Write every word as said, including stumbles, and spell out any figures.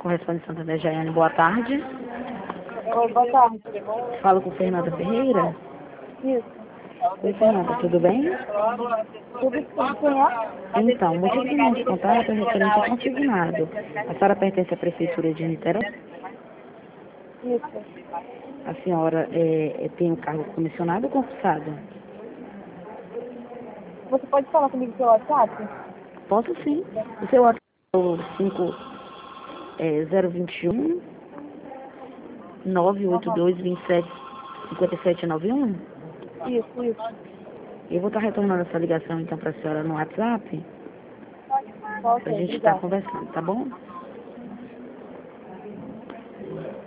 correspondente Santander, Jaiane, boa tarde. Oi, boa tarde. Falo com Fernanda Ferreira. Isso. Oi, Fernanda, tudo bem? Tudo sim, quem é? Então, o motivo do nosso contato é referente ao consignado. A senhora pertence à Prefeitura de Niterói? Isso. A senhora é, é, tem um cargo comissionado ou concursado? Você pode falar comigo pelo WhatsApp? Posso sim. O seu WhatsApp é o cinco zero dois um nove oito dois dois sete cinco sete nove um? Isso, isso. Eu vou estar retornando essa ligação então para a senhora no WhatsApp, para a Ok, gente estar obrigada. conversando, tá bom?